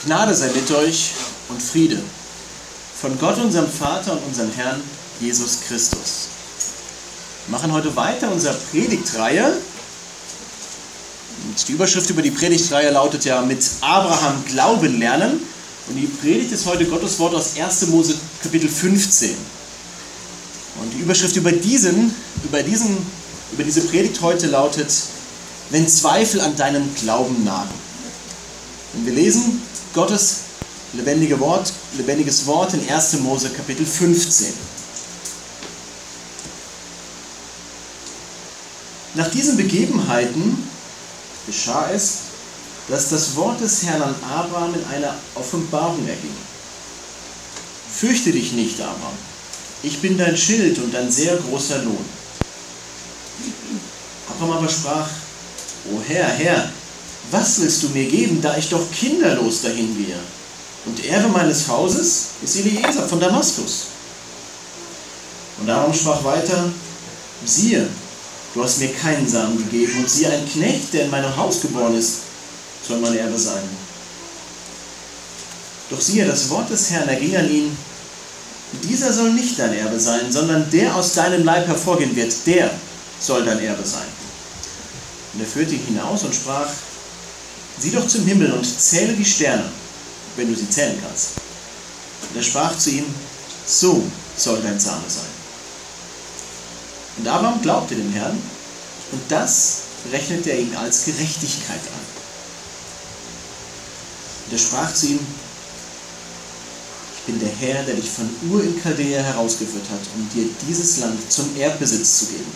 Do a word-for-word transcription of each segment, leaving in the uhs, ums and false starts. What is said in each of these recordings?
Gnade sei mit euch und Friede von Gott, unserem Vater und unserem Herrn Jesus Christus. Wir machen heute weiter unsere Predigtreihe. Und die Überschrift über die Predigtreihe lautet ja mit Abraham Glauben lernen. Und die Predigt ist heute Gottes Wort aus erster Mose Kapitel fünfzehn. Und die Überschrift über diesen, über diesen, über diese Predigt heute lautet: Wenn Zweifel an deinem Glauben nagen. Und wir lesen Gottes lebendige Wort, lebendiges Wort in erster Mose Kapitel fünfzehn. Nach diesen Begebenheiten geschah es, dass das Wort des Herrn an Abraham in einer Offenbarung erging. Fürchte dich nicht, Abraham. Ich bin dein Schild und ein sehr großer Lohn. Abraham aber sprach: O Herr, Herr, was willst du mir geben, da ich doch kinderlos dahin gehe? Und Erbe meines Hauses ist Eliezer von Damaskus. Und Abraham sprach weiter: Siehe, du hast mir keinen Samen gegeben, und siehe, ein Knecht, der in meinem Haus geboren ist, soll mein Erbe sein. Doch siehe, das Wort des Herrn erging an ihn: Dieser soll nicht dein Erbe sein, sondern der aus deinem Leib hervorgehen wird, der soll dein Erbe sein. Und er führte ihn hinaus und sprach: Sieh doch zum Himmel und zähle die Sterne, wenn du sie zählen kannst. Und er sprach zu ihm: So soll dein Same sein. Und Abraham glaubte dem Herrn, und das rechnete er ihm als Gerechtigkeit an. Und er sprach zu ihm: Ich bin der Herr, der dich von Ur in Chaldea herausgeführt hat, um dir dieses Land zum Erbbesitz zu geben.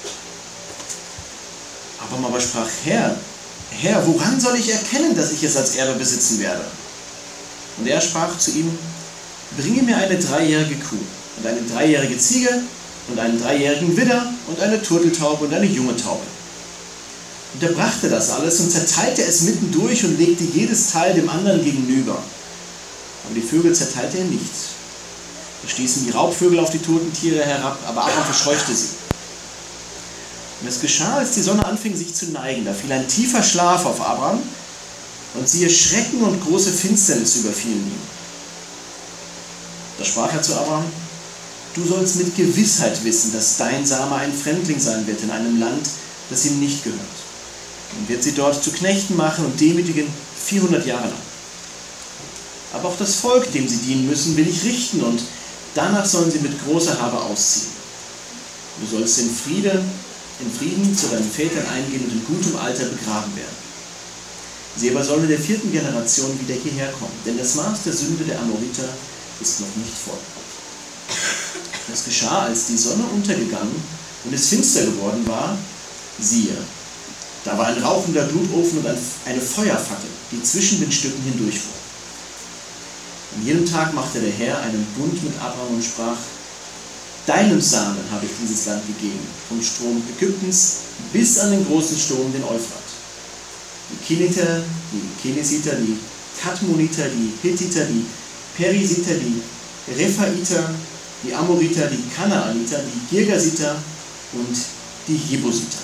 Abraham aber sprach: Herr, Herr, woran soll ich erkennen, dass ich es als Erbe besitzen werde? Und er sprach zu ihm: Bringe mir eine dreijährige Kuh und eine dreijährige Ziege und einen dreijährigen Widder und eine Turteltaube und eine junge Taube. Und er brachte das alles und zerteilte es mittendurch und legte jedes Teil dem anderen gegenüber. Und die Vögel zerteilte er nicht. Da stießen die Raubvögel auf die toten Tiere herab, aber Abraham verscheuchte sie. Und es geschah, als die Sonne anfing sich zu neigen, da fiel ein tiefer Schlaf auf Abraham, und siehe, Schrecken und große Finsternis überfielen ihn. Da sprach er zu Abraham: Du sollst mit Gewissheit wissen, dass dein Same ein Fremdling sein wird in einem Land, das ihm nicht gehört. Und wird sie dort zu Knechten machen und demütigen vierhundert Jahre lang. Aber auch das Volk, dem sie dienen müssen, will ich richten, und danach sollen sie mit großer Habe ausziehen. Du sollst in Friede, in Frieden zu deinen Vätern eingehen und in gutem Alter begraben werden. Sie aber sollen in der vierten Generation wieder hierher kommen, denn das Maß der Sünde der Amoriter ist noch nicht voll. Das geschah, als die Sonne untergegangen und es finster geworden war, siehe, da war ein rauchender Blutofen und eine Feuerfackel, die zwischen den Stücken hindurchfuhr. An jedem Tag machte der Herr einen Bund mit Abraham und sprach: Deinem Samen habe ich dieses Land gegeben, vom Strom Ägyptens bis an den großen Strom, den Euphrat. Die Keniter, die Kenesiter, die Kadmoniter, die Hittiter, die Perisiter, die Rephaiter, die Amoriter, die Kanaaniter, die Girgasiter und die Jebusiter.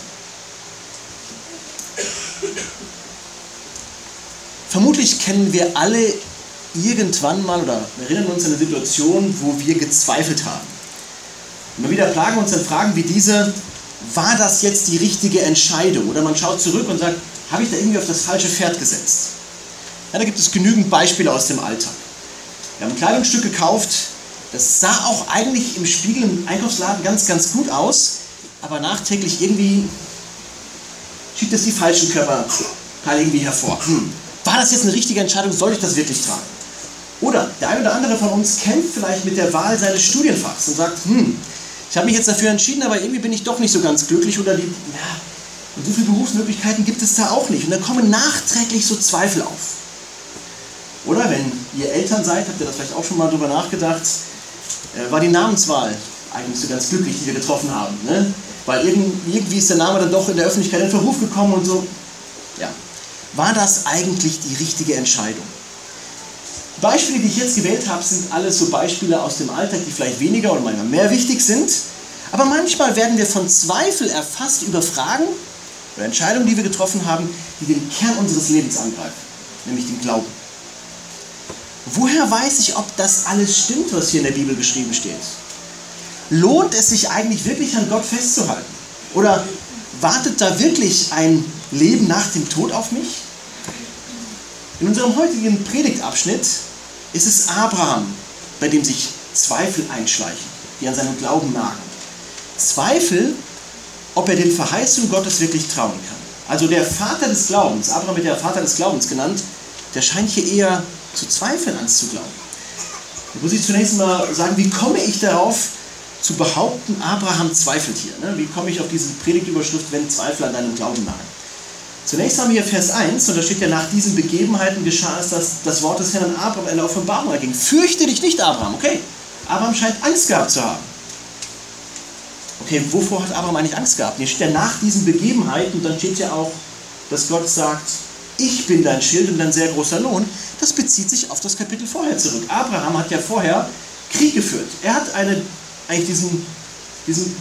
Vermutlich kennen wir alle irgendwann mal oder erinnern uns an eine Situation, wo wir gezweifelt haben. Immer wieder plagen uns dann Fragen wie diese: War das jetzt die richtige Entscheidung? Oder man schaut zurück und sagt: Habe ich da irgendwie auf das falsche Pferd gesetzt? Ja, da gibt es genügend Beispiele aus dem Alltag. Wir haben ein Kleidungsstück gekauft, das sah auch eigentlich im Spiegel im Einkaufsladen ganz, ganz gut aus, aber nachträglich irgendwie schiebt es die falschen Körperteile irgendwie hervor. Hm. War das jetzt eine richtige Entscheidung? Soll ich das wirklich tragen? Oder der eine oder andere von uns kämpft vielleicht mit der Wahl seines Studienfachs und sagt: Hm, ich habe mich jetzt dafür entschieden, aber irgendwie bin ich doch nicht so ganz glücklich, oder die, ja, und so viele Berufsmöglichkeiten gibt es da auch nicht. Und dann kommen nachträglich so Zweifel auf. Oder wenn ihr Eltern seid, habt ihr das vielleicht auch schon mal drüber nachgedacht, äh, war die Namenswahl eigentlich so ganz glücklich, die wir getroffen haben. Ne? Weil irgendwie, irgendwie ist der Name dann doch in der Öffentlichkeit in Verruf gekommen und so. Ja. War das eigentlich die richtige Entscheidung? Die Beispiele, die ich jetzt gewählt habe, sind alles so Beispiele aus dem Alltag, die vielleicht weniger oder manchmal mehr wichtig sind. Aber manchmal werden wir von Zweifel erfasst über Fragen oder Entscheidungen, die wir getroffen haben, die den Kern unseres Lebens angreifen, nämlich den Glauben. woher weiß ich, ob das alles stimmt, was hier in der Bibel geschrieben steht? Lohnt es sich eigentlich wirklich an Gott festzuhalten? Oder wartet da wirklich ein Leben nach dem Tod auf mich? In unserem heutigen Predigtabschnitt ist es Abraham, bei dem sich Zweifel einschleichen, die an seinem Glauben nagen. Zweifel, ob er den Verheißungen Gottes wirklich trauen kann. Also der Vater des Glaubens, Abraham wird der Vater des Glaubens genannt, der scheint hier eher zu zweifeln als zu glauben. Da muss ich zunächst mal sagen, wie komme ich darauf zu behaupten, Abraham zweifelt hier? Ne? Wie komme ich auf diese Predigtüberschrift, wenn Zweifel an deinem Glauben nagen? Zunächst haben wir hier Vers eins, und da steht ja, nach diesen Begebenheiten geschah es, dass das Wort des Herrn an Abraham in der Offenbarung erging. Fürchte dich nicht, Abraham. Okay, Abraham scheint Angst gehabt zu haben. Okay, wovor hat Abraham eigentlich Angst gehabt? Hier steht ja nach diesen Begebenheiten, und dann steht ja auch, dass Gott sagt, ich bin dein Schild und dein sehr großer Lohn. Das bezieht sich auf das Kapitel vorher zurück. Abraham hat ja vorher Krieg geführt. Er hat eine, eigentlich diesen, diesen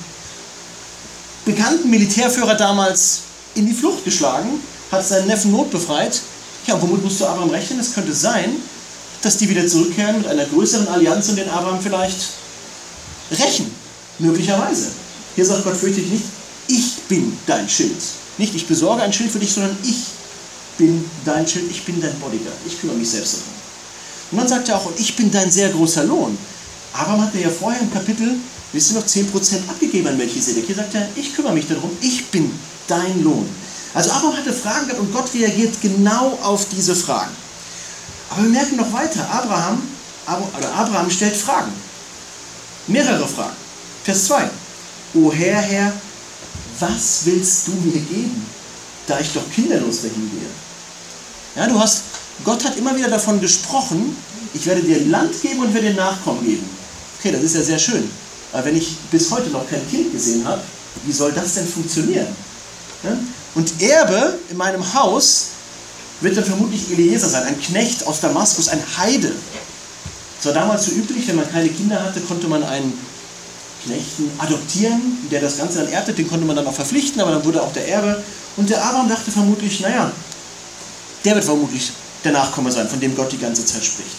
bekannten Militärführer damals in die Flucht geschlagen, hat seinen Neffen notbefreit. Ja, und womit musst du Abraham rechnen? Es könnte sein, dass die wieder zurückkehren mit einer größeren Allianz und den Abraham vielleicht rächen. Möglicherweise. Hier sagt Gott, fürchte dich nicht, ich bin dein Schild. Nicht, ich besorge ein Schild für dich, sondern ich bin dein Schild, ich bin dein Bodyguard. Ich kümmere mich selbst darum. Und dann sagt er auch, und ich bin dein sehr großer Lohn. Abraham hat ja vorher im Kapitel, wisst ihr noch, zehn Prozent abgegeben an Melchisedek. Hier sagt er, ich kümmere mich darum, ich bin dein Lohn. Also Abraham hatte Fragen gehabt und Gott reagiert genau auf diese Fragen. Aber wir merken noch weiter, Abraham, oder Abraham stellt Fragen. Mehrere Fragen. Vers zwei. O Herr, Herr, was willst du mir geben, da ich doch kinderlos dahin gehe? Ja, du hast, Gott hat immer wieder davon gesprochen, ich werde dir Land geben und werde dir Nachkommen geben. Okay, das ist ja sehr schön. Aber wenn ich bis heute noch kein Kind gesehen habe, wie soll das denn funktionieren? Ja? Und Erbe in meinem Haus wird dann vermutlich Eliezer sein, ein Knecht aus Damaskus, ein Heide. Es war damals so üblich, wenn man keine Kinder hatte, konnte man einen Knechten adoptieren, der das Ganze dann erbte, den konnte man dann auch verpflichten, aber dann wurde auch der Erbe. Und der Abraham dachte vermutlich, naja, der wird vermutlich der Nachkomme sein, von dem Gott die ganze Zeit spricht.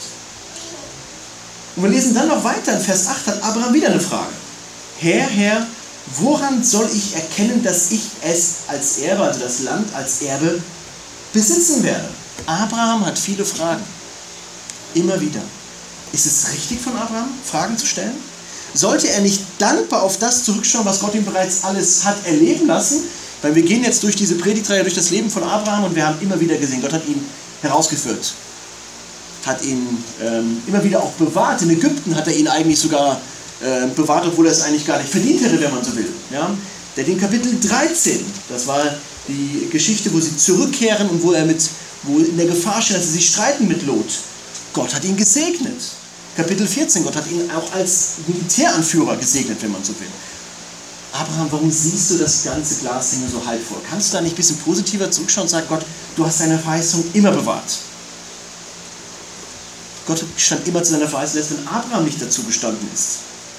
Und wir lesen dann noch weiter, in Vers acht hat Abraham wieder eine Frage. Herr, Herr, woran soll ich erkennen, dass ich es als Erbe, also das Land als Erbe, besitzen werde? Abraham hat viele Fragen. Immer wieder. Ist es richtig von Abraham, Fragen zu stellen? Sollte er nicht dankbar auf das zurückschauen, was Gott ihm bereits alles hat erleben lassen? Weil wir gehen jetzt durch diese Predigtreihe, durch das Leben von Abraham, und wir haben immer wieder gesehen, Gott hat ihn herausgeführt. Hat ihn ähm, immer wieder auch bewahrt. In Ägypten hat er ihn eigentlich sogar äh, bewahrt, obwohl er es eigentlich gar nicht verdient hätte, wenn man so will. Ja? Der den Kapitel dreizehn, das war die Geschichte, wo sie zurückkehren und wo er mit, wo in der Gefahr steht, dass sie sich streiten mit Lot. Gott hat ihn gesegnet. Kapitel vierzehn, Gott hat ihn auch als Militäranführer gesegnet, wenn man so will. Abraham, warum siehst du das ganze Glas nur so halb voll? Kannst du da nicht ein bisschen positiver zurückschauen und sagen, Gott, du hast deine Verheißung immer bewahrt. Gott stand immer zu seiner Verheißung, selbst wenn Abraham nicht dazu gestanden ist.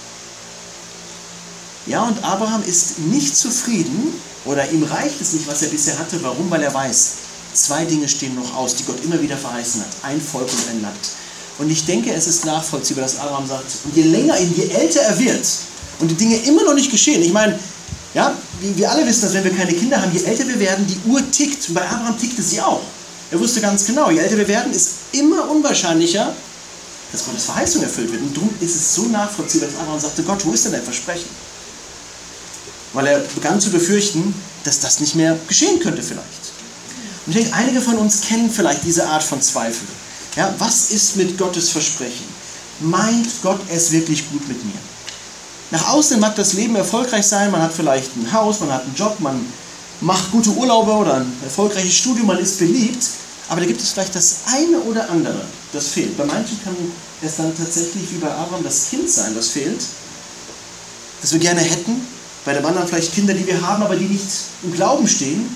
Ja, und Abraham ist nicht zufrieden, oder ihm reicht es nicht, was er bisher hatte. Warum? Weil er weiß, zwei Dinge stehen noch aus, die Gott immer wieder verheißen hat. Ein Volk und ein Land. Und ich denke, es ist nachvollziehbar, dass Abraham sagt, und je länger, je älter er wird und die Dinge immer noch nicht geschehen. Ich meine, ja, wir alle wissen, dass wenn wir keine Kinder haben, je älter wir werden, die Uhr tickt. Und bei Abraham tickte sie auch. Er wusste ganz genau, je älter wir werden, ist immer unwahrscheinlicher, dass Gottes Verheißung erfüllt wird. Und darum ist es so nachvollziehbar, dass Abraham sagte, Gott, wo ist denn dein Versprechen? Weil er begann zu befürchten, dass das nicht mehr geschehen könnte vielleicht. Und ich denke, einige von uns kennen vielleicht diese Art von Zweifel. Ja, was ist mit Gottes Versprechen? Meint Gott es wirklich gut mit mir? Nach außen mag das Leben erfolgreich sein, man hat vielleicht ein Haus, man hat einen Job, man macht gute Urlaube oder ein erfolgreiches Studium, man ist beliebt, aber da gibt es vielleicht das eine oder andere, das fehlt. Bei manchen kann es dann tatsächlich wie bei Abraham das Kind sein, das fehlt, das wir gerne hätten, bei dem anderen vielleicht Kinder, die wir haben, aber die nicht im Glauben stehen.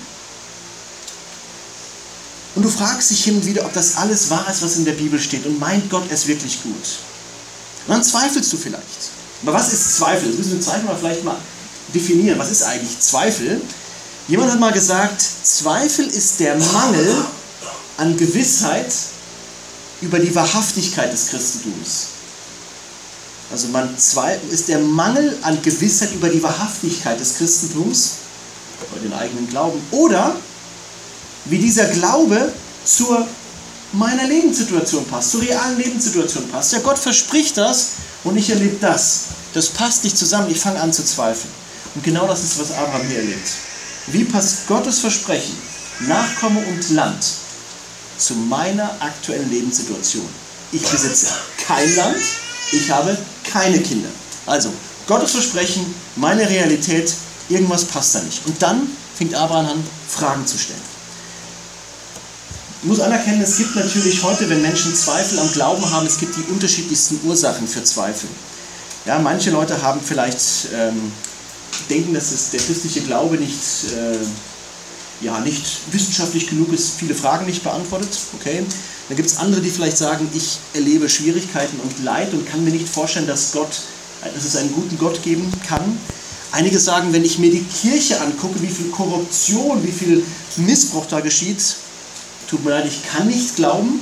Und du fragst dich hin und wieder, ob das alles wahr ist, was in der Bibel steht, und meint Gott es wirklich gut? Und dann zweifelst du vielleicht. Aber was ist Zweifel? Das müssen wir Zweifel mal vielleicht mal definieren. Was ist eigentlich Zweifel? Jemand hat mal gesagt, Zweifel ist der Mangel an Gewissheit über die Wahrhaftigkeit des Christentums. Also man ist der Mangel an Gewissheit über die Wahrhaftigkeit des Christentums, über den eigenen Glauben, oder wie dieser Glaube zur meiner Lebenssituation passt, zur realen Lebenssituation passt. Ja, Gott verspricht das und ich erlebe das. Das passt nicht zusammen, ich fange an zu zweifeln. Und genau das ist, was Abraham hier erlebt. Wie passt Gottes Versprechen, Nachkomme und Land, zu meiner aktuellen Lebenssituation? Ich besitze kein Land, ich habe keine Kinder. Also, Gottes Versprechen, meine Realität, irgendwas passt da nicht. Und dann fängt Abraham an, Fragen zu stellen. Ich muss anerkennen, es gibt natürlich heute, wenn Menschen Zweifel am Glauben haben, es gibt die unterschiedlichsten Ursachen für Zweifel. Ja, manche Leute haben vielleicht, ähm, denken, dass es der christliche Glaube nicht, äh, ja, nicht wissenschaftlich genug ist, viele Fragen nicht beantwortet. Okay. Dann gibt es andere, die vielleicht sagen, ich erlebe Schwierigkeiten und Leid und kann mir nicht vorstellen, dass, Gott, dass es einen guten Gott geben kann. Einige sagen, wenn ich mir die Kirche angucke, wie viel Korruption, wie viel Missbrauch da geschieht, tut mir leid, ich kann nicht glauben.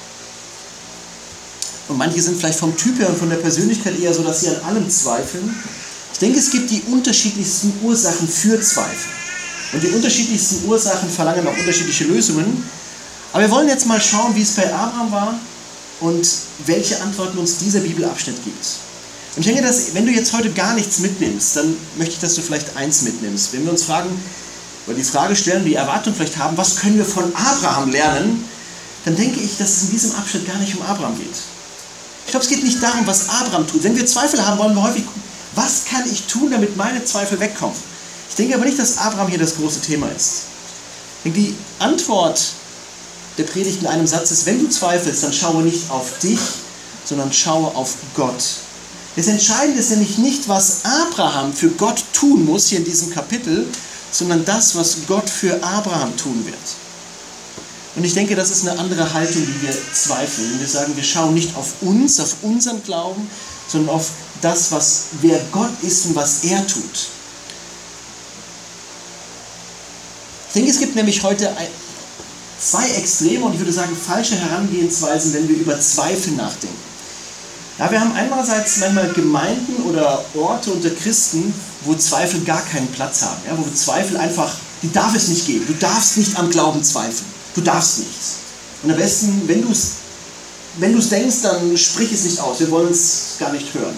Und manche sind vielleicht vom Typ her und von der Persönlichkeit eher so, dass sie an allem zweifeln. Ich denke, es gibt die unterschiedlichsten Ursachen für Zweifel. Und die unterschiedlichsten Ursachen verlangen auch unterschiedliche Lösungen. Aber wir wollen jetzt mal schauen, wie es bei Abraham war und welche Antworten uns dieser Bibelabschnitt gibt. Und ich denke, dass, wenn du jetzt heute gar nichts mitnimmst, dann möchte ich, dass du vielleicht eins mitnimmst. Wenn wir uns fragen, oder die Frage stellen, die Erwartung vielleicht haben, was können wir von Abraham lernen, dann denke ich, dass es in diesem Abschnitt gar nicht um Abraham geht. Ich glaube, es geht nicht darum, was Abraham tut. Wenn wir Zweifel haben, wollen wir häufig gucken, was kann ich tun, damit meine Zweifel wegkommen. Ich denke aber nicht, dass Abraham hier das große Thema ist. Ich denke, die Antwort der Predigt in einem Satz ist, wenn du zweifelst, dann schaue nicht auf dich, sondern schaue auf Gott. Das Entscheidende ist nämlich nicht, was Abraham für Gott tun muss, hier in diesem Kapitel, sondern das, was Gott für Abraham tun wird. Und ich denke, das ist eine andere Haltung, die wir zweifeln. Wir sagen, wir schauen nicht auf uns, auf unseren Glauben, sondern auf das, was, wer Gott ist und was er tut. Ich denke, es gibt nämlich heute ein, zwei Extreme und ich würde sagen falsche Herangehensweisen, wenn wir über Zweifel nachdenken. Ja, wir haben einerseits manchmal Gemeinden oder Orte unter Christen, wo Zweifel gar keinen Platz haben. Ja, wo Zweifel einfach, die darf es nicht geben. Du darfst nicht am Glauben zweifeln. Du darfst nicht. Und am besten, wenn du es wenn du es denkst, dann sprich es nicht aus. Wir wollen es gar nicht hören.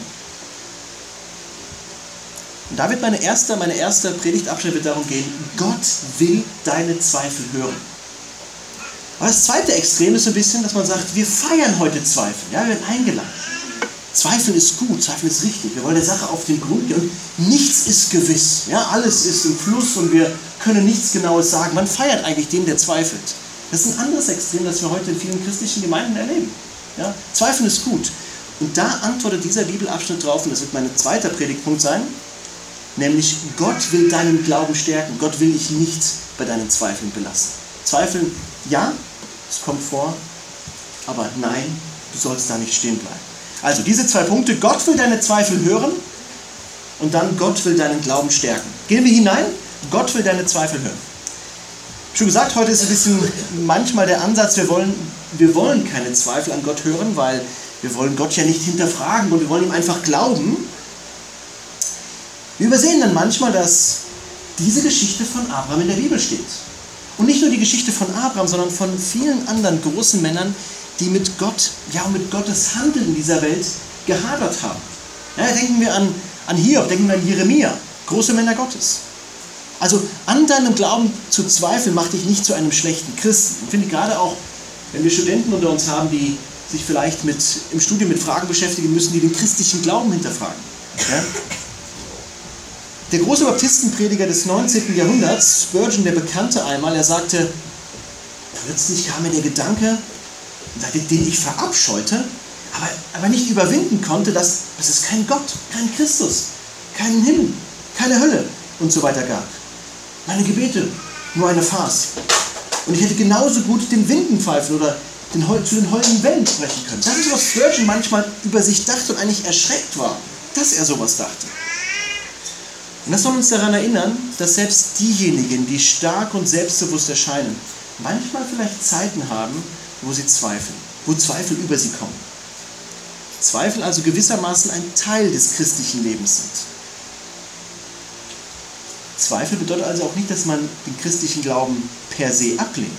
Und da wird meine erste, meine erste Predigtabschnitt wird darum gehen, Gott will deine Zweifel hören. Aber das zweite Extrem ist so ein bisschen, dass man sagt, wir feiern heute Zweifel. Ja, wir werden eingeladen. Zweifel ist gut, Zweifel ist richtig. Wir wollen der Sache auf den Grund gehen und nichts ist gewiss. Ja, alles ist im Fluss und wir können nichts Genaues sagen. Man feiert eigentlich den, der zweifelt. Das ist ein anderes Extrem, das wir heute in vielen christlichen Gemeinden erleben. Ja, Zweifeln ist gut. Und da antwortet dieser Bibelabschnitt drauf, und das wird mein zweiter Predigtpunkt sein, nämlich Gott will deinen Glauben stärken. Gott will dich nicht bei deinen Zweifeln belassen. Zweifeln, ja, es kommt vor, aber nein, du sollst da nicht stehen bleiben. Also diese zwei Punkte, Gott will deine Zweifel hören und dann Gott will deinen Glauben stärken. Gehen wir hinein, Gott will deine Zweifel hören. Ich habe schon gesagt, heute ist ein bisschen manchmal der Ansatz, wir wollen, wir wollen keine Zweifel an Gott hören, weil wir wollen Gott ja nicht hinterfragen und wir wollen ihm einfach glauben. Wir übersehen dann manchmal, dass diese Geschichte von Abraham in der Bibel steht. Und nicht nur die Geschichte von Abraham, sondern von vielen anderen großen Männern, die mit Gott, ja mit Gottes Handeln in dieser Welt gehadert haben. Ja, denken wir an, an Hiob, denken wir an Jeremia, große Männer Gottes. Also an deinem Glauben zu zweifeln, macht dich nicht zu einem schlechten Christen. Ich finde gerade auch, wenn wir Studenten unter uns haben, die sich vielleicht mit, im Studium mit Fragen beschäftigen müssen, die den christlichen Glauben hinterfragen. Ja? Der große Baptistenprediger des neunzehnten Jahrhunderts, Spurgeon, der Bekannte einmal, er sagte, plötzlich kam mir der Gedanke, den ich verabscheute, aber, aber nicht überwinden konnte, dass, dass es keinen Gott, keinen Christus, keinen Himmel, keine Hölle und so weiter gab. Meine Gebete, nur eine Farce. Und ich hätte genauso gut den Winden pfeifen oder den, zu den heulenden Wellen sprechen können. Das ist, was Spurgeon manchmal über sich dachte und eigentlich erschreckt war, dass er sowas dachte. Und das soll uns daran erinnern, dass selbst diejenigen, die stark und selbstbewusst erscheinen, manchmal vielleicht Zeiten haben, wo sie zweifeln. wo Zweifel über sie kommen. Zweifel also gewissermaßen ein Teil des christlichen Lebens sind. Zweifel bedeutet also auch nicht, dass man den christlichen Glauben per se ablehnt.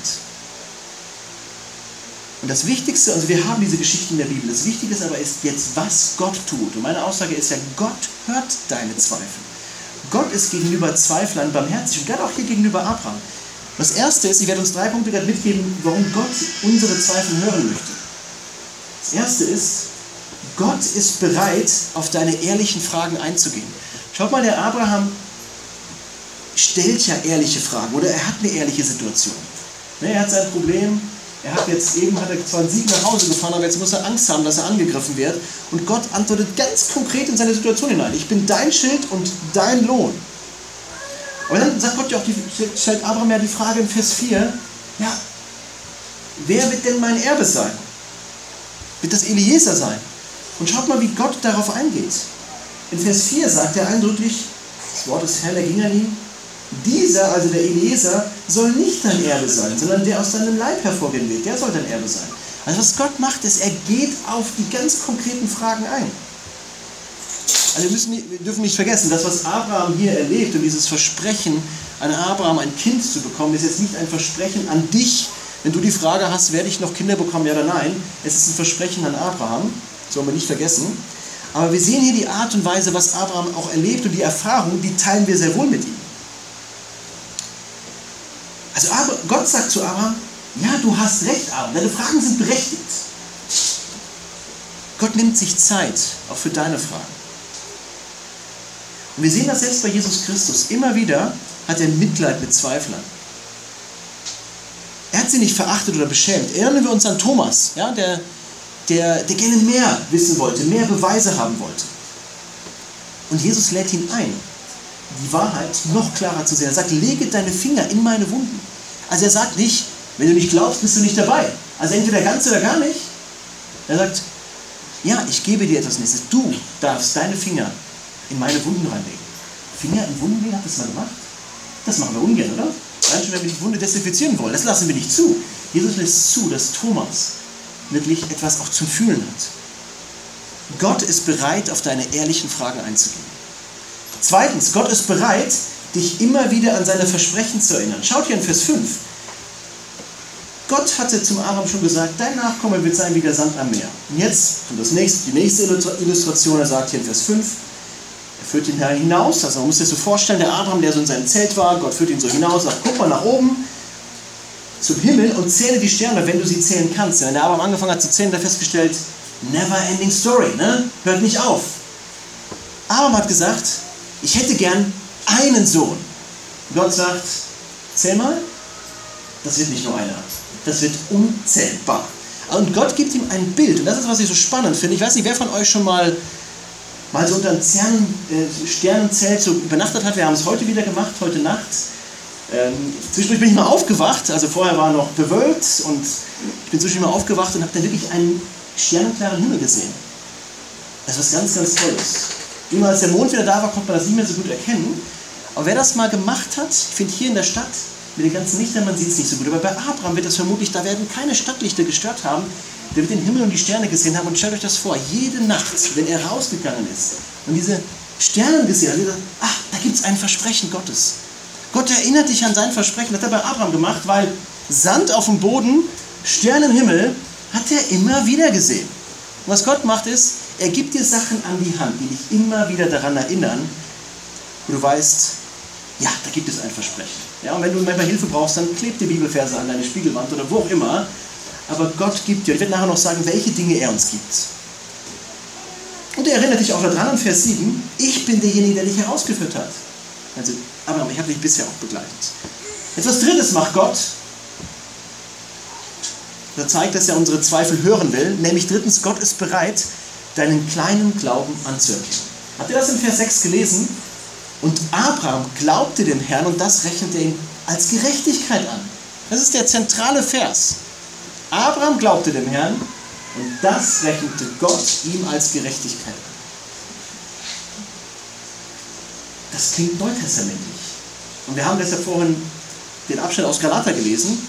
Und das Wichtigste, also wir haben diese Geschichten in der Bibel, das Wichtigste aber ist jetzt, was Gott tut. Und meine Aussage ist ja, Gott hört deine Zweifel. Gott ist gegenüber Zweiflern barmherzig und gerade auch hier gegenüber Abraham. Das Erste ist, ich werde uns drei Punkte gerade mitgeben, warum Gott unsere Zweifel hören möchte. Das Erste ist, Gott ist bereit, auf deine ehrlichen Fragen einzugehen. Schaut mal, der Abraham stellt ja ehrliche Fragen oder er hat eine ehrliche Situation. Er hat sein Problem, er hat jetzt eben, hat er zwar einen Sieg nach Hause gefahren, aber jetzt muss er Angst haben, dass er angegriffen wird. Und Gott antwortet ganz konkret in seine Situation hinein. Ich bin dein Schild und dein Lohn. Aber dann sagt Gott ja auch, die, stellt Abraham ja die Frage in Vers vier, ja, wer wird denn mein Erbe sein? Wird das Eliezer sein? Und schaut mal, wie Gott darauf eingeht. In Vers vier sagt er eindrücklich, das Wort des Herrn erging an ihm, dieser, also der Eliezer, soll nicht dein Erbe sein, sondern der aus deinem Leib hervorgehen wird, der soll dein Erbe sein. Also was Gott macht, ist, er geht auf die ganz konkreten Fragen ein. Also wir, müssen nicht, wir dürfen nicht vergessen, das, was Abraham hier erlebt und dieses Versprechen, an Abraham ein Kind zu bekommen, ist jetzt nicht ein Versprechen an dich, wenn du die Frage hast, werde ich noch Kinder bekommen, ja oder nein. Es ist ein Versprechen an Abraham, sollen wir nicht vergessen. Aber wir sehen hier die Art und Weise, was Abraham auch erlebt und die Erfahrung, die teilen wir sehr wohl mit ihm. Also Gott sagt zu Abraham, ja, du hast recht, Abraham, deine Fragen sind berechtigt. Gott nimmt sich Zeit, auch für deine Fragen. Und wir sehen das selbst bei Jesus Christus. Immer wieder hat er Mitleid mit Zweiflern. Er hat sie nicht verachtet oder beschämt. Erinnern wir uns an Thomas, ja, der, der, der gerne mehr wissen wollte, mehr Beweise haben wollte. Und Jesus lädt ihn ein, die Wahrheit noch klarer zu sehen. Er sagt, lege deine Finger in meine Wunden. Also er sagt nicht, wenn du nicht glaubst, bist du nicht dabei. Also entweder ganz oder gar nicht. Er sagt, ja, ich gebe dir etwas Nächstes. Du darfst deine Finger in meine Wunden reinlegen. Finger in Wunden legen, habt ihr das mal gemacht? Das machen wir ungern, oder? Allein schon, wenn wir die Wunde desinfizieren wollen. Das lassen wir nicht zu. Jesus lässt zu, dass Thomas wirklich etwas auch zum Fühlen hat. Gott ist bereit, auf deine ehrlichen Fragen einzugehen. Zweitens, Gott ist bereit, dich immer wieder an seine Versprechen zu erinnern. Schaut hier in Vers fünf. Gott hatte zum Abraham schon gesagt, dein Nachkomme wird sein wie der Sand am Meer. Und jetzt kommt das nächste, die nächste Illustration, er sagt hier in Vers fünf, er führt ihn hinaus, also man muss sich so vorstellen, der Abraham, der so in seinem Zelt war, Gott führt ihn so hinaus, sagt, guck mal nach oben zum Himmel und zähle die Sterne, wenn du sie zählen kannst. Wenn der Abraham angefangen hat zu zählen, hat er festgestellt, never ending story, ne? Hört nicht auf. Abraham hat gesagt, ich hätte gern einen Sohn. Gott sagt, zähl mal, das wird nicht nur einer, das wird unzählbar. Und Gott gibt ihm ein Bild, und das ist, was ich so spannend finde. Ich weiß nicht, wer von euch schon mal, mal so unter einem Stern, äh, Sternenzelt so übernachtet hat. Wir haben es heute wieder gemacht, heute Nacht. Ähm, zwischendurch bin ich mal aufgewacht, also vorher war noch bewölkt und ich bin zwischendurch mal aufgewacht und habe dann wirklich einen sternenklaren Himmel gesehen. Das ist was ganz, ganz Tolles. Immer als der Mond wieder da war, konnte man das nicht mehr so gut erkennen. Aber wer das mal gemacht hat, ich finde hier in der Stadt, mit den ganzen Lichtern, man sieht es nicht so gut. Aber bei Abraham wird das vermutlich, da werden keine Stadtlichter gestört haben. Der wird den Himmel und die Sterne gesehen haben. Und stellt euch das vor, jede Nacht, wenn er rausgegangen ist und diese Sterne gesehen hat, hat er gesagt, ach, da gibt es ein Versprechen Gottes. Gott erinnert dich an sein Versprechen, das hat er bei Abraham gemacht, weil Sand auf dem Boden, Sterne im Himmel, hat er immer wieder gesehen. Und was Gott macht ist, er gibt dir Sachen an die Hand, die dich immer wieder daran erinnern, wo du weißt, ja, da gibt es ein Versprechen. Ja, und wenn du manchmal Hilfe brauchst, dann klebt die Bibelverse an deine Spiegelwand oder wo auch immer. Aber Gott gibt dir, ich werde nachher noch sagen, welche Dinge er uns gibt. Und er erinnert dich auch daran in Vers sieben, ich bin derjenige, der dich herausgeführt hat. Also, Abraham, ich habe dich bisher auch begleitet. Etwas Drittes macht Gott. Er zeigt, dass er unsere Zweifel hören will. Nämlich drittens, Gott ist bereit, deinen kleinen Glauben anzuerkennen. Habt ihr das in Vers sechs gelesen? Und Abraham glaubte dem Herrn und das rechnete er ihm als Gerechtigkeit an. Das ist der zentrale Vers. Abraham glaubte dem Herrn und das rechnete Gott ihm als Gerechtigkeit an. Das klingt neutestamentlich. Und wir haben deshalb vorhin den Abschnitt aus Galater gelesen.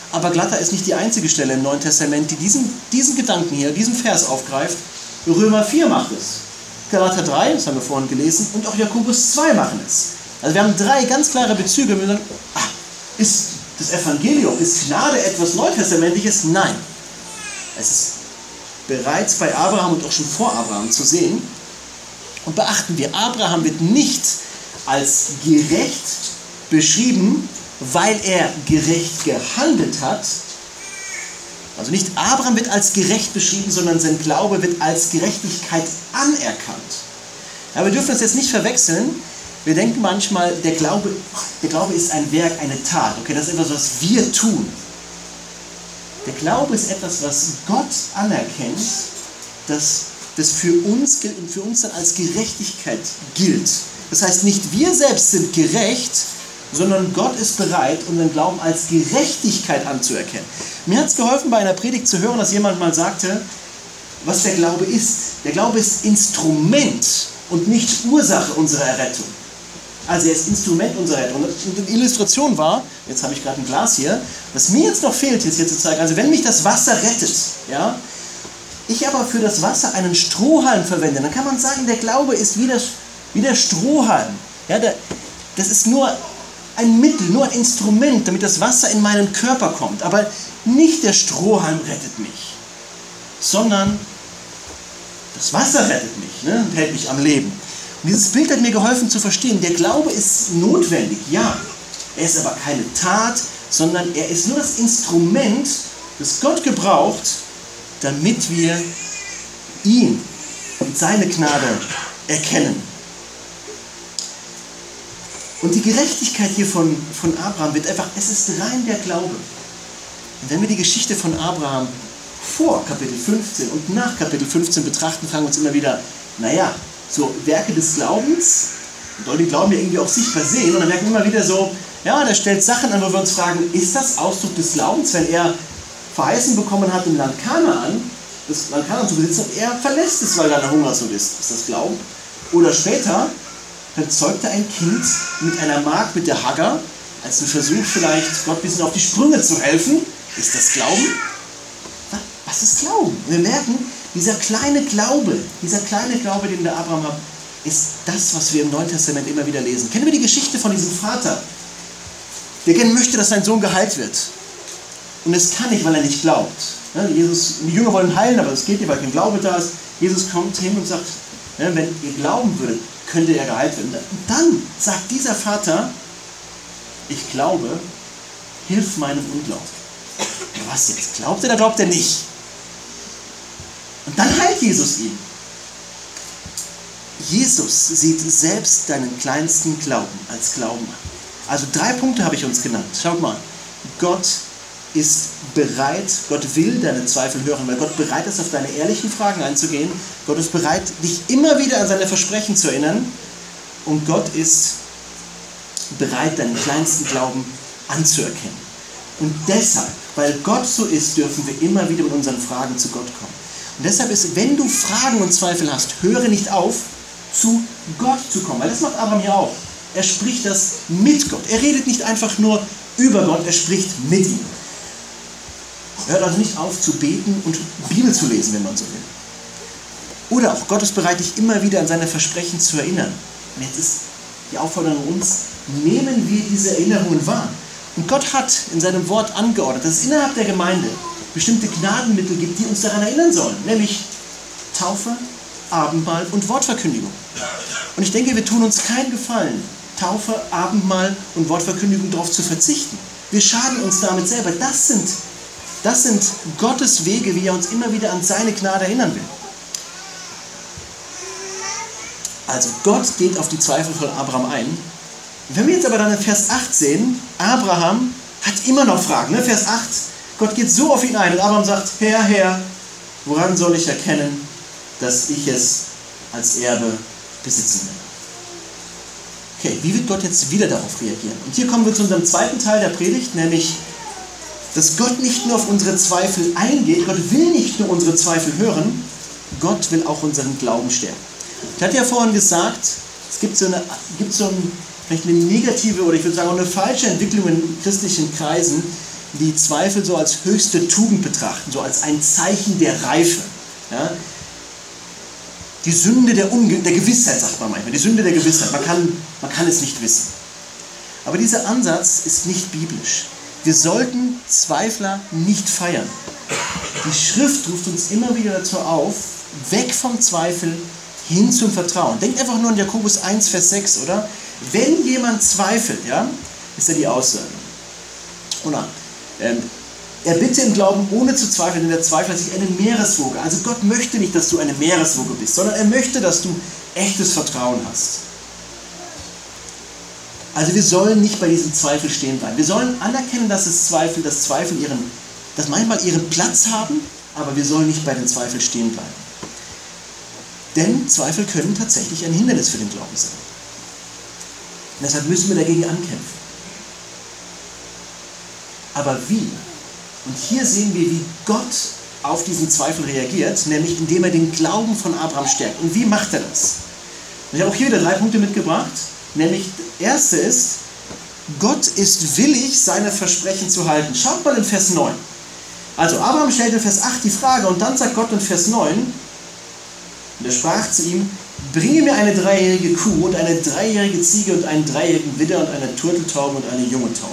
Aber Galater ist nicht die einzige Stelle im Neuen Testament, die diesen, diesen Gedanken hier, diesen Vers aufgreift. Römer vier macht es. Galater drei, das haben wir vorhin gelesen, und auch Jakobus zwei machen es. Also wir haben drei ganz klare Bezüge. Wir sagen, ah, ist das Evangelium, ist Gnade etwas Neutestamentliches? Nein. Es ist bereits bei Abraham und auch schon vor Abraham zu sehen. Und beachten wir, Abraham wird nicht als gerecht beschrieben, weil er gerecht gehandelt hat. Also nicht Abraham wird als gerecht beschrieben, sondern sein Glaube wird als Gerechtigkeit anerkannt. Ja, wir dürfen das jetzt nicht verwechseln. Wir denken manchmal, der Glaube, der Glaube ist ein Werk, eine Tat. Okay, das ist etwas, was wir tun. Der Glaube ist etwas, was Gott anerkennt, das, das für uns gilt und für uns dann als Gerechtigkeit gilt. Das heißt, nicht wir selbst sind gerecht, sondern Gott ist bereit, unseren Glauben als Gerechtigkeit anzuerkennen. Mir hat es geholfen, bei einer Predigt zu hören, dass jemand mal sagte, was der Glaube ist. Der Glaube ist Instrument und nicht Ursache unserer Errettung. Also er ist Instrument unserer Errettung. Und die Illustration war, jetzt habe ich gerade ein Glas hier, was mir jetzt noch fehlt, ist hier zu zeigen, also wenn mich das Wasser rettet, ja, ich aber für das Wasser einen Strohhalm verwende, dann kann man sagen, der Glaube ist wie der, wie der Strohhalm. Ja, der, das ist nur ein Mittel, nur ein Instrument, damit das Wasser in meinen Körper kommt. Aber nicht der Strohhalm rettet mich, sondern das Wasser rettet mich, ne, und hält mich am Leben. Und dieses Bild hat mir geholfen zu verstehen, der Glaube ist notwendig, ja. Er ist aber keine Tat, sondern er ist nur das Instrument, das Gott gebraucht, damit wir ihn und seine Gnade erkennen. Und die Gerechtigkeit hier von, von Abraham wird einfach, es ist rein der Glaube. Und wenn wir die Geschichte von Abraham vor Kapitel fünfzehn und nach Kapitel fünfzehn betrachten, fragen wir uns immer wieder, naja, so Werke des Glaubens, und Leute glauben ja irgendwie auch sichtbar sehen, und dann merken wir immer wieder so, ja, der stellt Sachen an, wo wir uns fragen, ist das Ausdruck des Glaubens, wenn er verheißen bekommen hat, im Land Kanaan, das Land Kanaan zu besitzen, und er verlässt es, weil da eine Hungersnot ist. Ist das Glauben? Oder später, dann zeugt er ein Kind mit einer Magd, mit der Hagar, als ein Versuch vielleicht, Gott ein bisschen auf die Sprünge zu helfen. Ist das Glauben? Was ist Glauben? Und wir merken, dieser kleine Glaube, dieser kleine Glaube, den der Abraham hat, ist das, was wir im Neuen Testament immer wieder lesen. Kennen wir die Geschichte von diesem Vater, der gerne möchte, dass sein Sohn geheilt wird? Und es kann nicht, weil er nicht glaubt. Jesus, die Jünger wollen heilen, aber es geht nicht, weil kein Glaube da ist. Jesus kommt hin und sagt, wenn ihr glauben würdet, könnte er geheilt werden. Und dann sagt dieser Vater, ich glaube, hilf meinem Unglauben. Ja, was jetzt? Glaubt er oder glaubt er nicht? Und dann heilt Jesus ihn. Jesus sieht selbst deinen kleinsten Glauben als Glauben an. Also drei Punkte habe ich uns genannt. Schaut mal, Gott ist bereit, Gott will deine Zweifel hören, weil Gott bereit ist, auf deine ehrlichen Fragen einzugehen. Gott ist bereit, dich immer wieder an seine Versprechen zu erinnern. Und Gott ist bereit, deinen kleinsten Glauben anzuerkennen. Und deshalb, weil Gott so ist, dürfen wir immer wieder mit unseren Fragen zu Gott kommen. Und deshalb ist, wenn du Fragen und Zweifel hast, höre nicht auf, zu Gott zu kommen. Weil das macht Abraham hier auch. Er spricht das mit Gott. Er redet nicht einfach nur über Gott, er spricht mit ihm. Er hört also nicht auf zu beten und Bibel zu lesen, wenn man so will. Oder auch Gott ist bereit, dich immer wieder an seine Versprechen zu erinnern. Und jetzt ist die Aufforderung an uns, nehmen wir diese Erinnerungen wahr. Und Gott hat in seinem Wort angeordnet, dass es innerhalb der Gemeinde bestimmte Gnadenmittel gibt, die uns daran erinnern sollen. Nämlich Taufe, Abendmahl und Wortverkündigung. Und ich denke, wir tun uns keinen Gefallen, Taufe, Abendmahl und Wortverkündigung darauf zu verzichten. Wir schaden uns damit selber. Das sind, das sind Gottes Wege, wie er uns immer wieder an seine Gnade erinnern will. Also Gott geht auf die Zweifel von Abraham ein. Wenn wir jetzt aber dann in Vers acht sehen, Abraham hat immer noch Fragen. Ne? Vers acht, Gott geht so auf ihn ein und Abraham sagt, Herr, Herr, woran soll ich erkennen, dass ich es als Erbe besitzen werde? Okay, wie wird Gott jetzt wieder darauf reagieren? Und hier kommen wir zu unserem zweiten Teil der Predigt, nämlich, dass Gott nicht nur auf unsere Zweifel eingeht, Gott will nicht nur unsere Zweifel hören, Gott will auch unseren Glauben stärken. Ich hatte ja vorhin gesagt, es gibt so eine, gibt so ein, vielleicht eine negative oder ich würde sagen auch eine falsche Entwicklung in christlichen Kreisen, die Zweifel so als höchste Tugend betrachten, so als ein Zeichen der Reife. Ja? Die Sünde der, Unge- der Gewissheit, sagt man manchmal, die Sünde der Gewissheit. Man kann, man kann es nicht wissen. Aber dieser Ansatz ist nicht biblisch. Wir sollten Zweifler nicht feiern. Die Schrift ruft uns immer wieder dazu auf, weg vom Zweifel hin zum Vertrauen. Denkt einfach nur an Jakobus eins, Vers sechs, oder? Wenn jemand zweifelt, ja, ist ja die Aussage. Oder, ähm, er bitte im Glauben ohne zu zweifeln, denn der Zweifel hat sich eine Meereswoge. Also Gott möchte nicht, dass du eine Meereswoge bist, sondern er möchte, dass du echtes Vertrauen hast. Also wir sollen nicht bei diesem Zweifel stehen bleiben. Wir sollen anerkennen, dass es Zweifel, dass Zweifel ihren, dass manchmal ihren Platz haben, aber wir sollen nicht bei den Zweifeln stehen bleiben. Denn Zweifel können tatsächlich ein Hindernis für den Glauben sein. Und deshalb müssen wir dagegen ankämpfen. Aber wie? Und hier sehen wir, wie Gott auf diesen Zweifel reagiert, nämlich indem er den Glauben von Abraham stärkt. Und wie macht er das? Und ich habe auch hier wieder drei Punkte mitgebracht. Nämlich, der erste ist, Gott ist willig, seine Versprechen zu halten. Schaut mal in Vers neun. Also Abraham stellt in Vers acht die Frage und dann sagt Gott in Vers neun, und er sprach zu ihm, bringe mir eine dreijährige Kuh und eine dreijährige Ziege und einen dreijährigen Widder und eine Turteltaube und eine junge Taube.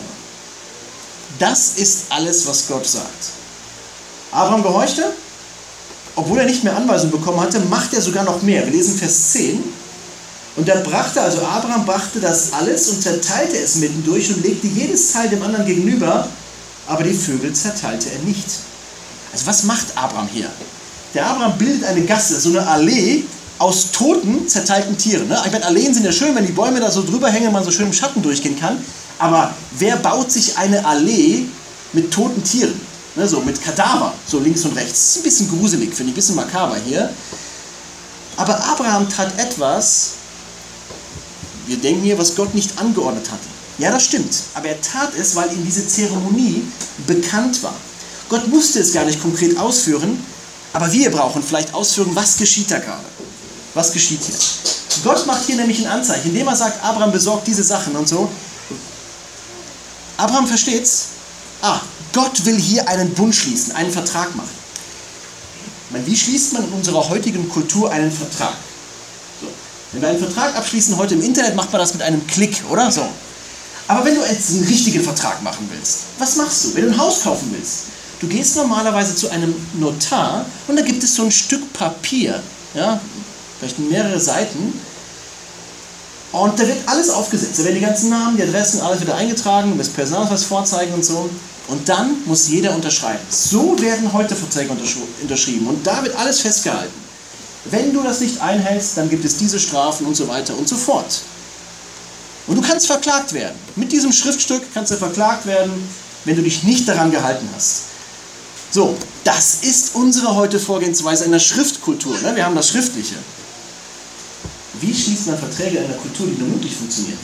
Das ist alles, was Gott sagt. Abraham gehorchte, obwohl er nicht mehr Anweisung bekommen hatte, macht er sogar noch mehr. Wir lesen Vers zehn. Und er brachte, also Abraham brachte das alles und zerteilte es mittendurch und legte jedes Teil dem anderen gegenüber, aber die Vögel zerteilte er nicht. Also was macht Abraham hier? Der Abraham bildet eine Gasse, so eine Allee aus toten, zerteilten Tieren. Ich meine, Alleen sind ja schön, wenn die Bäume da so drüber hängen, man so schön im Schatten durchgehen kann. Aber wer baut sich eine Allee mit toten Tieren? Ne, so mit Kadaver, so links und rechts. Das ist ein bisschen gruselig, finde ich, ein bisschen makaber hier. Aber Abraham tat etwas, wir denken hier, was Gott nicht angeordnet hatte. Ja, das stimmt. Aber er tat es, weil ihm diese Zeremonie bekannt war. Gott musste es gar nicht konkret ausführen, aber wir brauchen vielleicht ausführen, was geschieht da gerade. Was geschieht hier? Gott macht hier nämlich ein Anzeichen, indem er sagt, Abraham besorgt diese Sachen und so. Abraham versteht's. Ah, Gott will hier einen Bund schließen, einen Vertrag machen. Ich meine, wie schließt man in unserer heutigen Kultur einen Vertrag? So. Wenn wir einen Vertrag abschließen, heute im Internet, macht man das mit einem Klick, oder? So. Aber wenn du jetzt einen richtigen Vertrag machen willst, was machst du? Wenn du ein Haus kaufen willst, du gehst normalerweise zu einem Notar und da gibt es so ein Stück Papier, ja, vielleicht mehrere Seiten, und da wird alles aufgesetzt. Da werden die ganzen Namen, die Adressen, alles wieder eingetragen, du musst Personalausweis vorzeigen und so. Und dann muss jeder unterschreiben. So werden heute Verträge unterschrieben und da wird alles festgehalten. Wenn du das nicht einhältst, dann gibt es diese Strafen und so weiter und so fort. Und du kannst verklagt werden. Mit diesem Schriftstück kannst du verklagt werden, wenn du dich nicht daran gehalten hast. So, das ist unsere heute Vorgehensweise in der Schriftkultur. Ne? Wir haben das Schriftliche. Wie schließt man Verträge in einer Kultur, die nur mündlich funktioniert?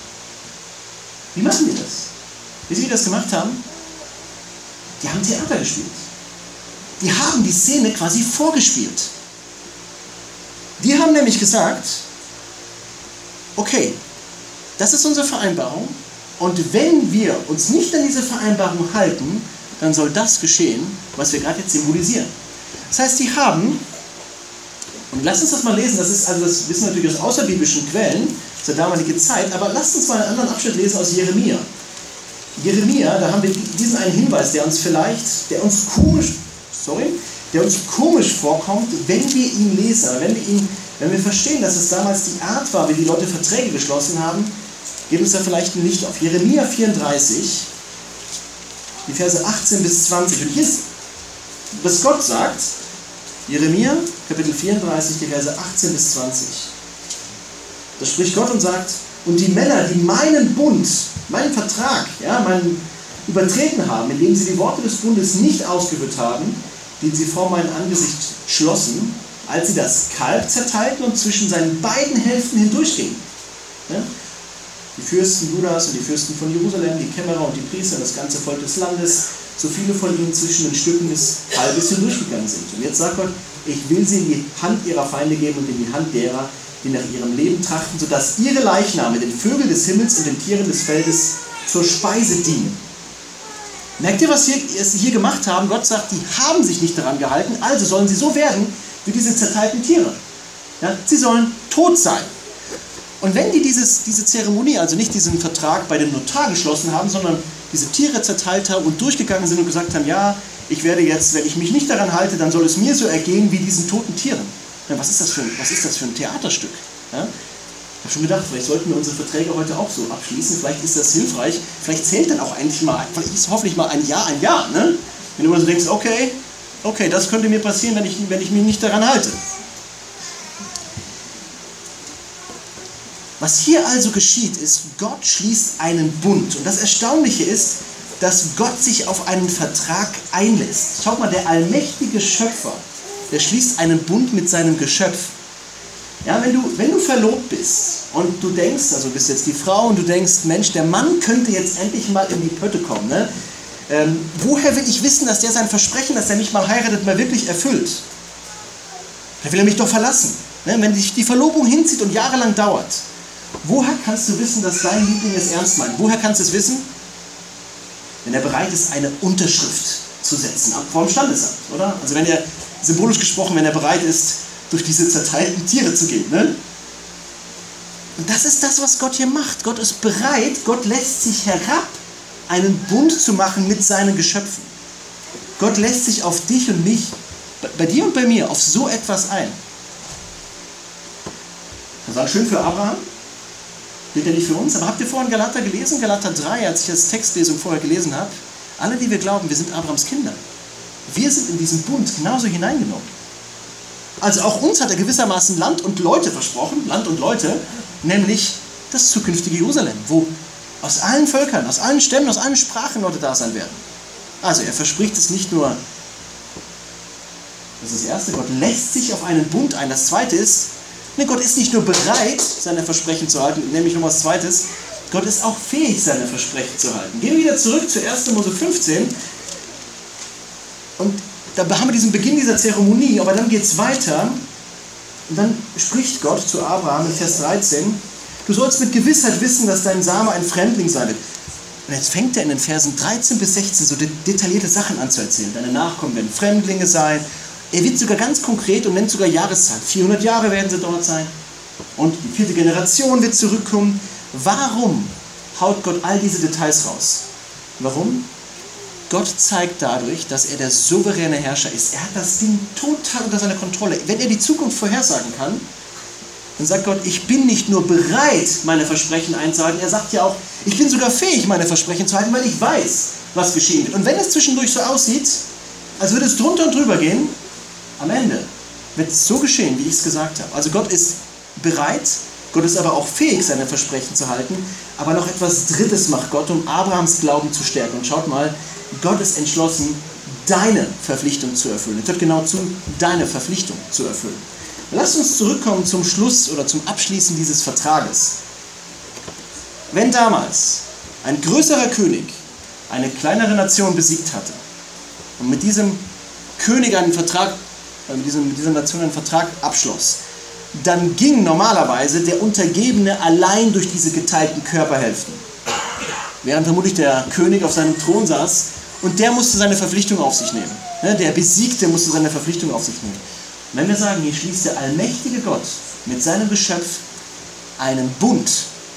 Wie machen wir das? Wisst ihr, wie die das gemacht haben? Die haben Theater gespielt. Die haben die Szene quasi vorgespielt. Die haben nämlich gesagt, okay, das ist unsere Vereinbarung und wenn wir uns nicht an diese Vereinbarung halten, dann soll das geschehen, was wir gerade jetzt symbolisieren. Das heißt, die haben, und lasst uns das mal lesen, das ist, also das wissen wir natürlich aus außerbiblischen Quellen, zur damaligen Zeit, aber lasst uns mal einen anderen Abschnitt lesen aus Jeremia. Jeremia, da haben wir diesen einen Hinweis, der uns vielleicht, der uns komisch, sorry, der uns komisch vorkommt, wenn wir ihn lesen, wenn wir ihn, wenn wir verstehen, dass es damals die Art war, wie die Leute Verträge geschlossen haben, geht uns da vielleicht ein Licht auf. Jeremia vierunddreißig, die Verse achtzehn bis zwanzig. Und hier ist, was Gott sagt, Jeremia, Kapitel vierunddreißig, die Verse achtzehn bis zwanzig. Da spricht Gott und sagt, und die Männer, die meinen Bund, meinen Vertrag, ja, meinen übertreten haben, indem sie die Worte des Bundes nicht ausgeführt haben, den sie vor meinem Angesicht schlossen, als sie das Kalb zerteilten und zwischen seinen beiden Hälften hindurchgingen. Ja? Die Fürsten Judas und die Fürsten von Jerusalem, die Kämmerer und die Priester, das ganze Volk des Landes, so viele von ihnen zwischen den Stücken des Kalbes hindurchgegangen sind. Und jetzt sagt Gott, ich will sie in die Hand ihrer Feinde geben und in die Hand derer, die nach ihrem Leben trachten, sodass ihre Leichname den Vögeln des Himmels und den Tieren des Feldes zur Speise dienen. Merkt ihr, was sie hier, hier gemacht haben? Gott sagt, die haben sich nicht daran gehalten, also sollen sie so werden wie diese zerteilten Tiere. Ja, sie sollen tot sein. Und wenn die dieses, diese Zeremonie, also nicht diesen Vertrag bei dem Notar geschlossen haben, sondern diese Tiere zerteilt haben und durchgegangen sind und gesagt haben, ja, ich werde jetzt, wenn ich mich nicht daran halte, dann soll es mir so ergehen wie diesen toten Tieren. Ja, was ist das für ein, was ist das für ein Theaterstück? Ja? Ich habe schon gedacht, vielleicht sollten wir unsere Verträge heute auch so abschließen, vielleicht ist das hilfreich, vielleicht zählt dann auch eigentlich mal, vielleicht ist hoffentlich mal ein Jahr ein Jahr, ne? Wenn du immer so denkst, okay, okay, das könnte mir passieren, wenn ich, wenn ich mich nicht daran halte. Was hier also geschieht, ist, Gott schließt einen Bund. Und das Erstaunliche ist, dass Gott sich auf einen Vertrag einlässt. Schaut mal, der allmächtige Schöpfer, der schließt einen Bund mit seinem Geschöpf. Ja, wenn du, wenn du verlobt bist und du denkst, also du bist jetzt die Frau und du denkst, Mensch, der Mann könnte jetzt endlich mal in die Pötte kommen. Ne? Ähm, woher will ich wissen, dass der sein Versprechen, dass er mich mal heiratet, mal wirklich erfüllt? Da will er mich doch verlassen. Ne? Wenn sich die Verlobung hinzieht und jahrelang dauert, woher kannst du wissen, dass dein Liebling es ernst meint? Woher kannst du es wissen? Wenn er bereit ist, eine Unterschrift zu setzen, vor dem Standesamt, oder? Also wenn er, symbolisch gesprochen, wenn er bereit ist, durch diese zerteilten Tiere zu gehen. Ne? Und das ist das, was Gott hier macht. Gott ist bereit, Gott lässt sich herab, einen Bund zu machen mit seinen Geschöpfen. Gott lässt sich auf dich und mich, bei dir und bei mir, auf so etwas ein. Das war schön für Abraham. Gilt ja nicht für uns, aber habt ihr vorhin Galater gelesen? Galater drei, als ich als Textlesung vorher gelesen habe. Alle, die wir glauben, wir sind Abrahams Kinder. Wir sind in diesen Bund genauso hineingenommen. Also auch uns hat er gewissermaßen Land und Leute versprochen, Land und Leute, nämlich das zukünftige Jerusalem, wo aus allen Völkern, aus allen Stämmen, aus allen Sprachen Leute da sein werden. Also er verspricht es nicht nur, das ist das Erste, Gott lässt sich auf einen Bund ein. Das Zweite ist, ne, Gott ist nicht nur bereit, seine Versprechen zu halten, nämlich noch was Zweites, Gott ist auch fähig, seine Versprechen zu halten. Gehen wir wieder zurück zu erster Mose fünfzehn und da haben wir diesen Beginn dieser Zeremonie, aber dann geht es weiter und dann spricht Gott zu Abraham in Vers dreizehn, du sollst mit Gewissheit wissen, dass dein Same ein Fremdling sein wird. Und jetzt fängt er in den Versen dreizehn bis sechzehn so detaillierte Sachen an zu erzählen. Deine Nachkommen werden Fremdlinge sein. Er wird sogar ganz konkret und nennt sogar Jahreszahl. vierhundert Jahre werden sie dort sein. Und die vierte Generation wird zurückkommen. Warum haut Gott all diese Details raus? Warum? Gott zeigt dadurch, dass er der souveräne Herrscher ist. Er hat das Ding total unter seiner Kontrolle. Wenn er die Zukunft vorhersagen kann, dann sagt Gott, ich bin nicht nur bereit, meine Versprechen einzuhalten, er sagt ja auch, ich bin sogar fähig, meine Versprechen zu halten, weil ich weiß, was geschehen wird. Und wenn es zwischendurch so aussieht, als würde es drunter und drüber gehen, am Ende wird es so geschehen, wie ich es gesagt habe. Also Gott ist bereit, Gott ist aber auch fähig, seine Versprechen zu halten, aber noch etwas Drittes macht Gott, um Abrahams Glauben zu stärken. Und schaut mal, Gott ist entschlossen, deine Verpflichtung zu erfüllen. Es hört genau zu, deine Verpflichtung zu erfüllen. Lasst uns zurückkommen zum Schluss oder zum Abschließen dieses Vertrages. Wenn damals ein größerer König eine kleinere Nation besiegt hatte und mit diesem König einen Vertrag, mit, diesem, mit dieser Nation einen Vertrag abschloss, dann ging normalerweise der Untergebene allein durch diese geteilten Körperhälften. Während vermutlich der König auf seinem Thron saß und der musste seine Verpflichtung auf sich nehmen. Der Besiegte musste seine Verpflichtung auf sich nehmen. Und wenn wir sagen, hier schließt der allmächtige Gott mit seinem Geschöpf einen Bund,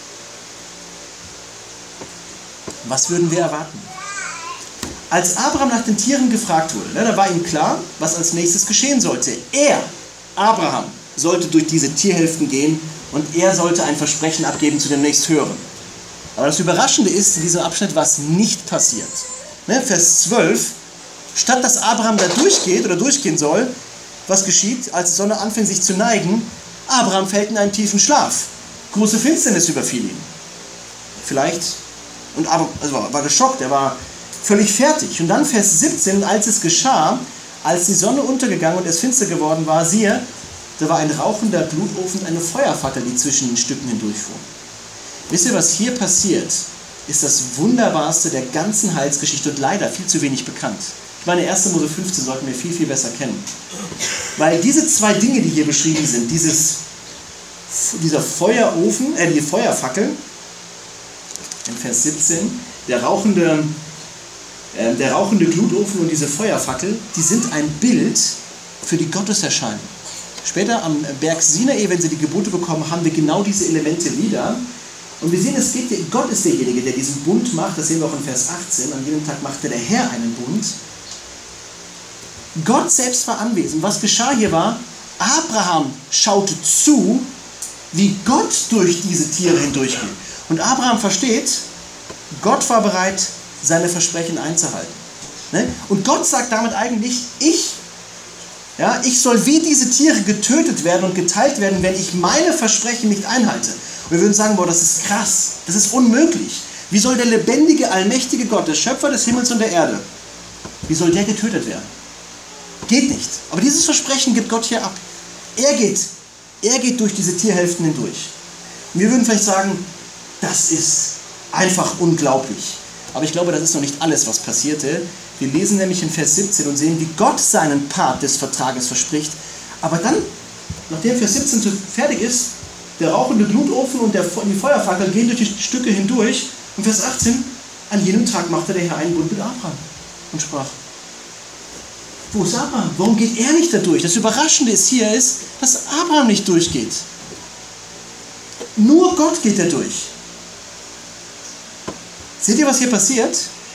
was würden wir erwarten? Als Abraham nach den Tieren gefragt wurde, da war ihm klar, was als nächstes geschehen sollte. Er, Abraham, sollte durch diese Tierhälften gehen und er sollte ein Versprechen abgeben zu dem nächsthöheren. Aber das Überraschende ist in diesem Abschnitt, was nicht passiert. Ne, Vers zwölf, statt dass Abraham da durchgeht oder durchgehen soll, was geschieht, als die Sonne anfängt sich zu neigen? Abraham fällt in einen tiefen Schlaf. Große Finsternis überfiel ihn. Vielleicht, und Abraham also war, war geschockt, er war völlig fertig. Und dann Vers siebzehn, als es geschah, als die Sonne untergegangen und es finster geworden war, siehe, da war ein rauchender Blutofen und eine Feuerfackel, die zwischen den Stücken hindurchfuhr. Wisst ihr, was hier passiert, ist das Wunderbarste der ganzen Heilsgeschichte und leider viel zu wenig bekannt. Ich meine, erster Mose fünfzehn sollten wir viel, viel besser kennen. Weil diese zwei Dinge, die hier beschrieben sind, dieses, dieser Feuerofen, äh, die Feuerfackel, in Vers siebzehn, der rauchende Ähm, der rauchende Glutofen und diese Feuerfackel, die sind ein Bild für die Gotteserscheinung. Später am Berg Sinai, wenn sie die Gebote bekommen, haben wir genau diese Elemente wieder. Und wir sehen, es geht, Gott ist derjenige, der diesen Bund macht. Das sehen wir auch in Vers achtzehn. An jedem Tag machte der Herr einen Bund. Gott selbst war anwesend. Was geschah hier war, Abraham schaute zu, wie Gott durch diese Tiere hindurchgeht. Und Abraham versteht, Gott war bereit, seine Versprechen einzuhalten. Und Gott sagt damit eigentlich, ich, ja, ich soll wie diese Tiere getötet werden und geteilt werden, wenn ich meine Versprechen nicht einhalte. Und wir würden sagen, boah, das ist krass, das ist unmöglich. Wie soll der lebendige, allmächtige Gott, der Schöpfer des Himmels und der Erde, wie soll der getötet werden? Geht nicht. Aber dieses Versprechen gibt Gott hier ab. Er geht, er geht durch diese Tierhälften hindurch. Und wir würden vielleicht sagen, das ist einfach unglaublich. Aber ich glaube, das ist noch nicht alles, was passierte. Wir lesen nämlich in Vers siebzehn und sehen, wie Gott seinen Part des Vertrages verspricht. Aber dann, nachdem Vers siebzehn fertig ist, der rauchende Glutofen und der, die Feuerfackel gehen durch die Stücke hindurch. Und Vers achtzehn, an jenem Tag machte der Herr einen Bund mit Abraham und sprach, wo ist Abraham? Warum geht er nicht da durch? Das Überraschende ist hier ist, dass Abraham nicht durchgeht. Nur Gott geht da durch. Seht ihr, was hier passiert?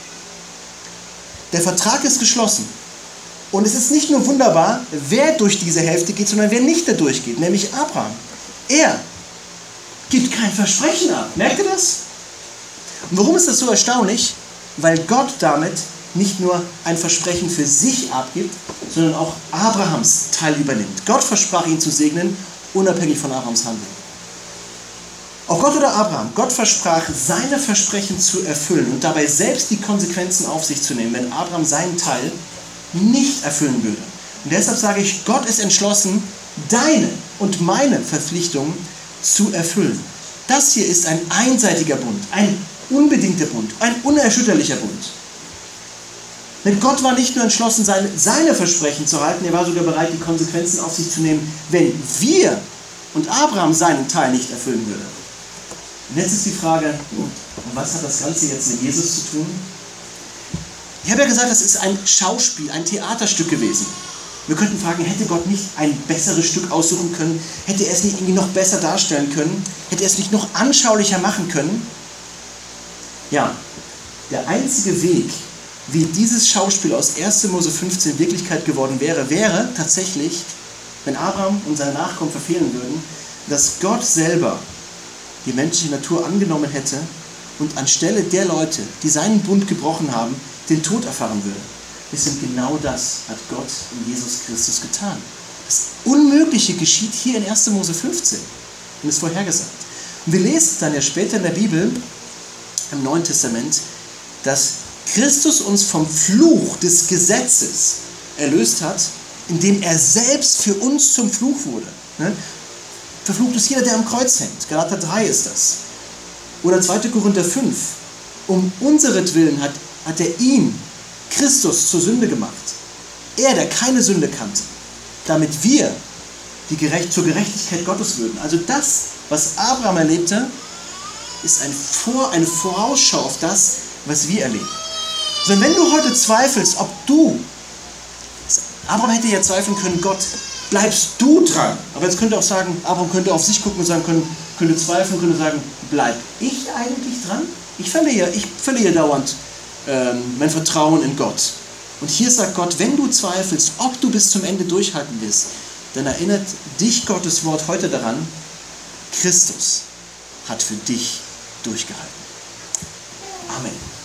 Der Vertrag ist geschlossen. Und es ist nicht nur wunderbar, wer durch diese Hälfte geht, sondern wer nicht da durchgeht, nämlich Abraham. Er gibt kein Versprechen ab. Merkt ihr das? Und warum ist das so erstaunlich? Weil Gott damit nicht nur ein Versprechen für sich abgibt, sondern auch Abrahams Teil übernimmt. Gott versprach ihn zu segnen, unabhängig von Abrahams Handeln. Auch Gott oder Abraham, Gott versprach, seine Versprechen zu erfüllen und dabei selbst die Konsequenzen auf sich zu nehmen, wenn Abraham seinen Teil nicht erfüllen würde. Und deshalb sage ich, Gott ist entschlossen, deine und meine Verpflichtungen zu erfüllen. Das hier ist ein einseitiger Bund, ein unbedingter Bund, ein unerschütterlicher Bund. Denn Gott war nicht nur entschlossen, seine, seine Versprechen zu halten, er war sogar bereit, die Konsequenzen auf sich zu nehmen, wenn wir und Abraham seinen Teil nicht erfüllen würden. Und jetzt ist die Frage, was hat das Ganze jetzt mit Jesus zu tun? Ich habe ja gesagt, das ist ein Schauspiel, ein Theaterstück gewesen. Wir könnten fragen, hätte Gott nicht ein besseres Stück aussuchen können? Hätte er es nicht irgendwie noch besser darstellen können? Hätte er es nicht noch anschaulicher machen können? Ja, der einzige Weg, wie dieses Schauspiel aus erster Mose fünfzehn Wirklichkeit geworden wäre, wäre tatsächlich, wenn Abraham und seine Nachkommen verfehlen würden, dass Gott selber die menschliche Natur angenommen hätte und anstelle der Leute, die seinen Bund gebrochen haben, den Tod erfahren würde. Und genau das hat Gott in Jesus Christus getan. Das Unmögliche geschieht hier in erster Mose fünfzehn und ist vorhergesagt. Und wir lesen dann ja später in der Bibel, im Neuen Testament, dass Christus uns vom Fluch des Gesetzes erlöst hat, indem er selbst für uns zum Fluch wurde. Verflucht ist jeder, der am Kreuz hängt. Galater drei ist das. Oder zweiter Korinther fünf. Um unseretwillen hat, hat er ihn, Christus, zur Sünde gemacht. Er, der keine Sünde kannte. Damit wir die gerecht, zur Gerechtigkeit Gottes würden. Also das, was Abraham erlebte, ist ein Vor, eine Vorausschau auf das, was wir erleben. Also wenn du heute zweifelst, ob du, Abraham hätte ja zweifeln können, Gott, bleibst du dran. Aber jetzt könnte auch sagen, Abraham könnte auf sich gucken und sagen, könnte, könnte zweifeln, könnte sagen, bleib ich eigentlich dran? Ich verliere, ich verliere dauernd ähm, mein Vertrauen in Gott. Und hier sagt Gott, wenn du zweifelst, ob du bis zum Ende durchhalten willst, dann erinnert dich Gottes Wort heute daran, Christus hat für dich durchgehalten. Amen.